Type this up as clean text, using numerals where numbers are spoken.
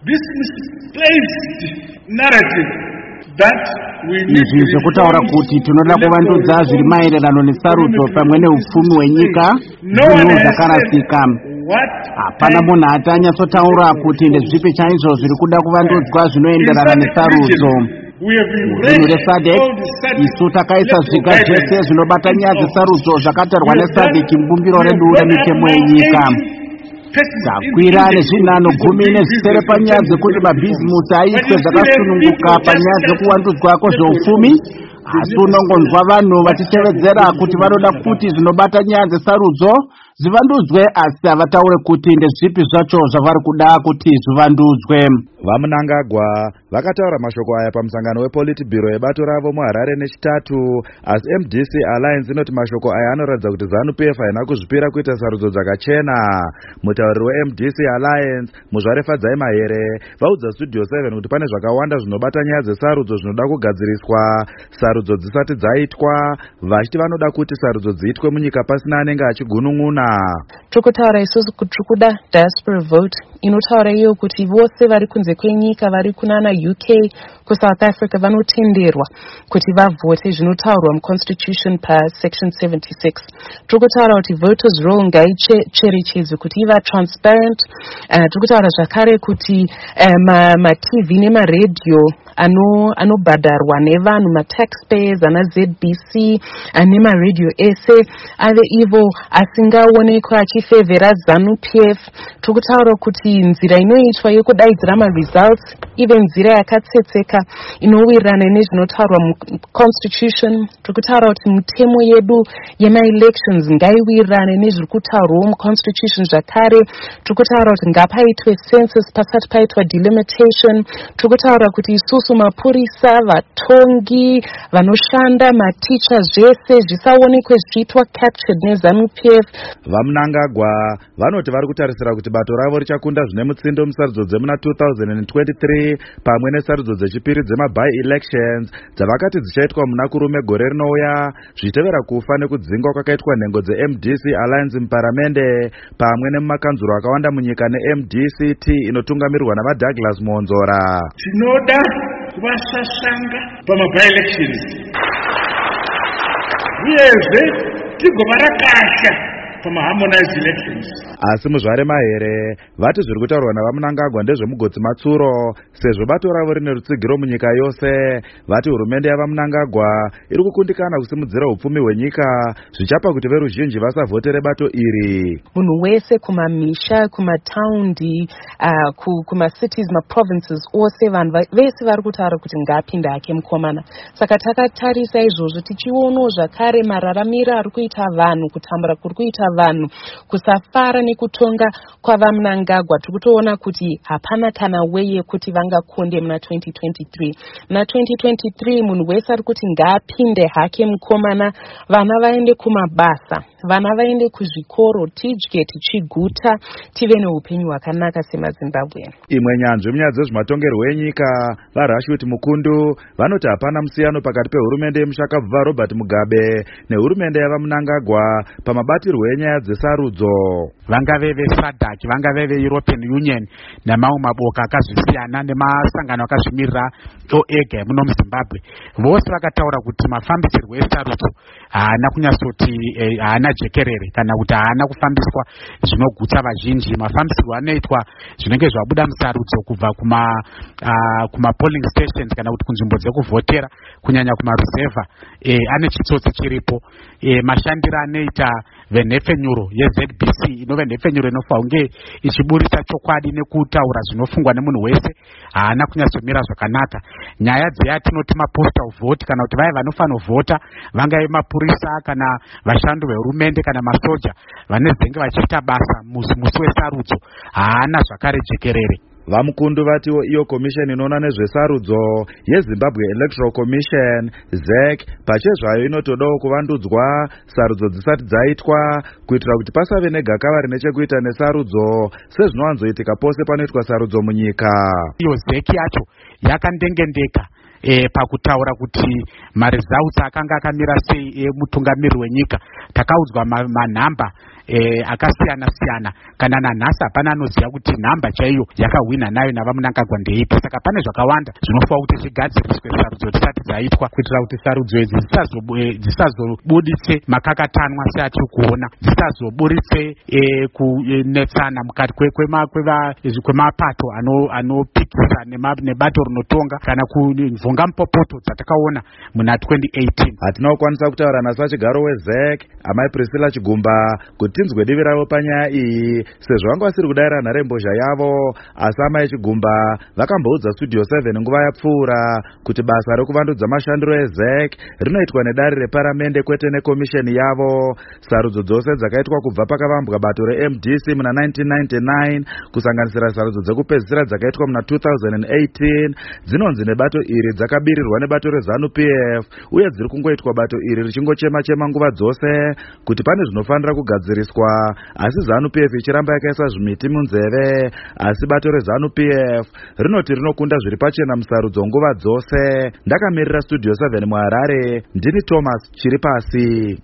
this misplaced narrative that we need izvi zvekutaura kuti tinoda kuvandudza zviri maererano nesarudzo pamwe neupfumi hwenyika zvinhu zvakarasika. Hapana munhu atanyatsotaura kuti ndezvipi chaizvo zviri kuda kuvandudzwa zvinoenderana nesarudzo. Zvinhu resadek isu takaisa zviga zvese zvinobata nyaya dzesarudzo zvakatarwa nesadek mubumbiro redu remitemo yenyika. Takwira nezvinhanho 10 panyaya dzekuti mabhizimusi aitwe zvakasununguka panyaya dzekuvandudzwa kwezveupfumi. Asi unongonzwa vanhu vachitevedzera kuti vanoda kuti zvinobata nyaya dzesarudzo zivandudzwe, asi havataure kuti ndezvipi zvacho zvavari kuda kuti zvivandudzwe. VaMnangagwa vakataura mashoko aya pamusangano wePolitburo ebato ravo muHarare neChitatu, asi MDC Alliance inoti mashoko aya anoratidza kuti ZANU-PF haina kuzvipira kuita sarudzo dzakachena. Mutauriri weMDC Alliance Muzvare Fadzai Mahere vaudza Studio 7 kuti pane zvakawanda zvinobata nyaya dzesarudzo zvinoda kugadziriswa sarudzo dzisati dzaitwa, vachiti vanoda kuti sarudzo dziitwe munyika pasina anenge achigunun'una. Tikutaura isusu kuti tikuda diaspora vote inotaura iyo kuti vose vari kunze kwenyika vari kunana UK kuSouth Africa vanotenderwa kuti vavote zvinotaurwa muConstitution paSection 76. Tikutaura kuti voters roll ngaicherechedzwe kuti iva transparent. Tikutaura zvakare kuti maTV nemaredhiyo anobhadharwa nevanhu mataxpayers ana ZBC nemaredhiyo ese ave ivo asingaonekwa achifevhera ZANU-PF. Tikutaura kuti nzira inoitwa yekudaidzira results ive nzira yakatsetseka inowirirana nezvinotaurwa muConstitution. Tikutaura kuti mitemo yedu yema-elections ngaiwirirane nezviri kutaurwawo muConstitution zvakare. Tikutaura kuti ngapaitwe census pasati paitwa delimitation. Tikutaura kuti isusu mapurisa, vatongi, vanoshanda, maticha zvese zvisaonekwe zvichiitwa captured neZANU-PF. VaMnangagwa vanoti vari kutarisira kuti bato ravo richakunda zvine mutsindo musarudzo dzemuna 2023 pamwe nesarudzo dzechipiri dzema-by-elections dzavakati dzichaitwa muna kurume gore rinouya, zvichitevera kufa nekudzingwa kwakaitwa nhengo dzeMDC Alliance muparamende pamwe nemumakanzuro akawanda munyika neMDCT inotungamirirwa navaDouglas Muonzora. Tinoda kuvasasanga pama-by-elections uyezve tigova rakasha pama-harmonized elections. Asi Muzvare Mahere vati zviri kutaurwa navaMnangagwa ndezvemugotsi matsuro sezvo bato ravo rine rutsigiro munyika yose. Vati hurumende yavaMnangagwa iri kukundikana kusimudzira upfumi hwenyika zvichapa kuti veruzhinji vasavhotere bato iri. Munhu wese kumamisha, kumataundi, kumasities, maprovinces ose vanhu vese vari kutaura kuti ngaapinde hake mukomana. Saka takatarisa izvozvo tichionawo zvakare mararamiro ari kuita vanhu, kutambura kuri kuita vanhu, kusafara nekutonga kwavaMnangagwa. Tikutoona kuti hapana kana weye kuti vangakonde muna 2023. Muna 2023 munhu wese ari kuti ngaapinde hake mukomana, vana vaende kumabasa, vana vaende kuzvikoro, tidye tichiguta, tive neupenyu hwakanaka semaZimbabwe. Imwe nyanzvi munyaya dzezvematongerwo enyika vaRashid Mukundu vanoti hapana musiyano pakati pehurumende yemushakabva Robert Mugabe nehurumende yavaMnangagwa pamabatirwo enyaya dzesarudzo. Vangave veSADC, vangave veEuropean Union namamwe maboka akazvisiyana nemasangano akazvimirira oega muno muZimbabwe, vose vakataura kuti mafambisirwo esarudzo haana kunyatsoti haana jekerere kana kuti haana kufambiswa zvinogutsa vazhinji. Mafambisirwo anoitwa zvinenge zvabuda musarudzo kubva kuma polling stations kana kuti kunzvimbo dzekuvhotera kunyanya kumaruzevha ane chitsotsi chiripo. Mashandiro anoita venhepfenyuro yeZBC inove nhepfenyuro inofanira kunge ichiburisa chokwadi nekutaura zvinofungwa nemunhu wese haana kunyatsomira zvakanaka. Nyaya dzeyatinoti mapostal vote kana kuti vaya vanofanira kuvhota vangave mapurisa kana vashandi vehurumende kana masoja vanezenge vachiita basa musi wesarudzo haana zvakare jekerere. VaMukundu vatiwo iyo commission inoona nezvesarudzo yeZimbabwe Electoral Commission ZEC pachezvayo inotodawo kuvandudzwa sarudzo dzisati dzaitwa kuitira kuti pasave negakava rine chekuita nesarudzo sezvinowanzoitika pose panoitwa sarudzo munyika. Iyo ZEC yacho yakandengendeka pakutaura kuti maresults akanga akamira sei mutungamiriri wenyika. Takaudzwa manhamba akasiyana-siyana. Kana nanhasi hapana anoziva kuti nhamba chaiyo yakahwina nayo navamunangagwa ndeipi. Saka pane zvakawanda zvinofanira kuti zvigadziriswe sarudzo dzisati dzaitwa kuitira kuti sarudzo idzi dzisazobuditse makakatanwa seatiri kuona, dzisazoburitse kunetsana mukati kwemapato anopikisa nebato rinotonga kana kuvhunga mupopoto dzatakaona muna 2018. Hatina kukwanisa kutaura naso pachigaro weZEC amai Priscilla Chigumba kuti tinzwe divi ravo panyaya iyi sezvo vanga vasiri kudayira nharembozha yavo. Asi amai Chigumba vakamboudza Studio 7 nguva yapfuura kuti basa rekuvandudza mashandiro eZEC rinoitwa nedare reparamende kwete nekomisheni yavo. Sarudzo dzose dzakaitwa kubva pakavambwa bato reMDC muna 1999 kusanganisira sarudzo dzekupedzisira dzakaitwa muna 2018 dzinonzi nebato iri dzakabirirwa nebato reZANU-PF uye dziri kungoitwa bato iri richingochema-chema nguva dzose kuti pane zvinofanira kugadziriswa, asi ZANU-PF ichiramba yakaisa zvimiti munzeve. Asi bato reZANU-PF rinoti rinokunda zviri pachena musarudzo nguva dzose. Ndakamirira Studio 7 muHarare, ndini Thomas Chiripasi.